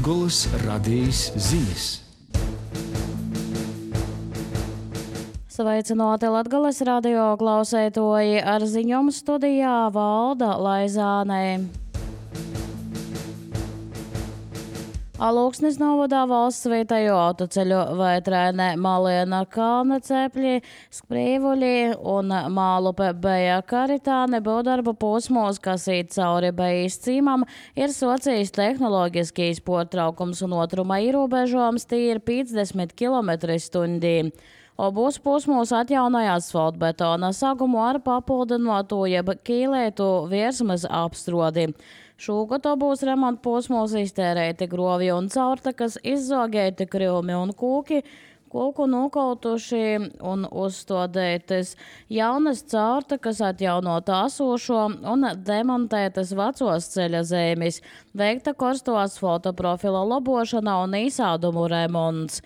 Latgoles radijas ziņas. Sveicināti Latgoles radio klausētoji, ar ziņojumu studijā Valda Laizāne. Alūksnis novadā valsts vietējo autoceļu Vaitrēne, Maliena, Kalna cepļi, Sprīvuļi un Mālupe Beja Karitāne būvdarbu posmos, kas īt cauri Bejas cīmam, ir socijas tehnoloģiskīs portraukums un otruma ierobežojums tīri 50 km/h. Obūs posmos atjaunoja asfaltbetona sagumu ar papildinotu jeb kīlētu virsmas apstrodi. Šogad obūs remonta posmos iztērēti grovi un caurtakas, izzogēti krivmi un kūki, kūku nokautuši un uzstādētas jaunas caurtakas, atjaunota esošo un demontētas vecos ceļa zīmes, veikta korsto asfalta profila labošana un īsādumu remonts.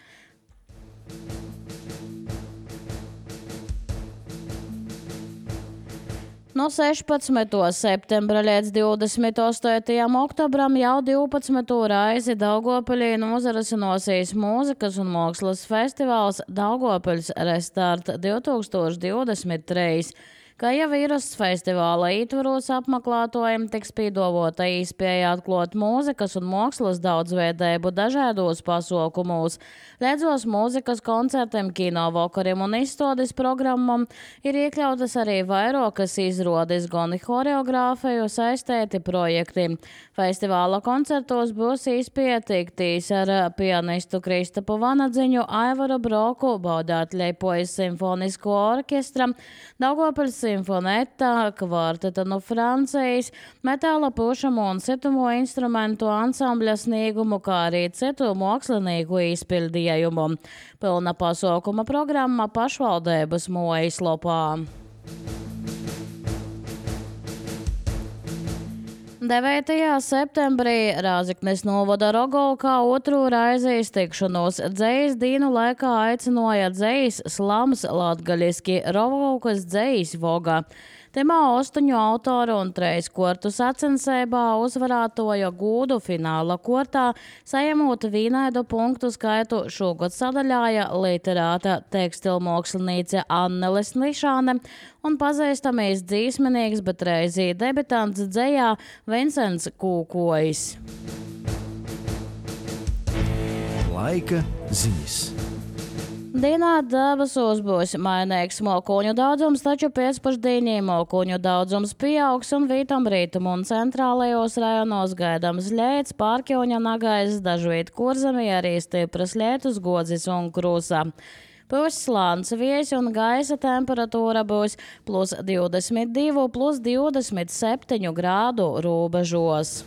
No 16. septembra līdz 28. oktobram jau 12. reizi Daugavpilī nozarasinosies mūzikas un mākslas festivāls Daugavpils Restart 2023. Kā jau vīruss festivāla ietvaros apmeklētājiem tiks piedāvāta iespēja atklāt mūzikas un mākslas daudzveidību dažādos pasaukumos. Līdzos mūzikas koncertiem, kino vakariem un izstādes programmam ir iekļautas arī vairākas izrādes, gan choreogrāfiju saistīti projekti. Festivāla koncertos būs iespēja tikties ar pianistu Kristapu Vanadziņu, Aivaru Broku, baudāt Leipojas simfonisko orķestra, Daugavpils simfoneta, kvarteta no Francijas, metāla pušamu un situmo instrumentu ansambļa sniegumu, kā arī citu mākslinieku izpildījumu. Pilna pasaukuma programma pašvaldības mājaslapā. 9. septembrī Rāziknes novada Rogovkā otru reizi iztikšanos dzejas dienu laikā aicināja dzejas slams latgaļiski Rogovkas dzejas voga. Temā 8 autoru un 3 kortu sacensībā uzvarētoja gūdu fināla kortā, saņemot vienādu punktu skaitu šogad sadaļāja literāta tekstilmāksliniece Annele Slišāne un pazīstamais dzīsmenīgs, bet reizī debitants dzejā Vincents Kūkojs. Laika ziņas. Dienā debesos būs mainīgs mākoņu daudzums, taču pēcpusdienā mākoņu daudzums pieaugs un vītam rītumu un centrālajos rajonos gaidāms lietus, Pārkjoņa nagaiss, dažviet Kurzemē arī stipras lietus, Godzis un Krūsa. Būs slāns vējš un gaisa temperatūra būs +22, +27 grādu robežos.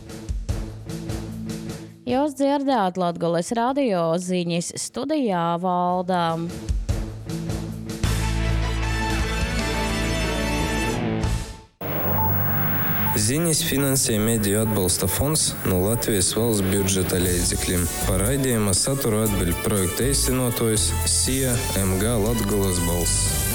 Jūs dzirdējāt Latgoles radio ziņas, studijā Valda. Ziņas finansē Mediju atbalsta fonds no Latvijas valsts budžeta līdzekļiem. Par raidījuma saturu atbild projekta īstenotājs SIA MG Latgoles balss.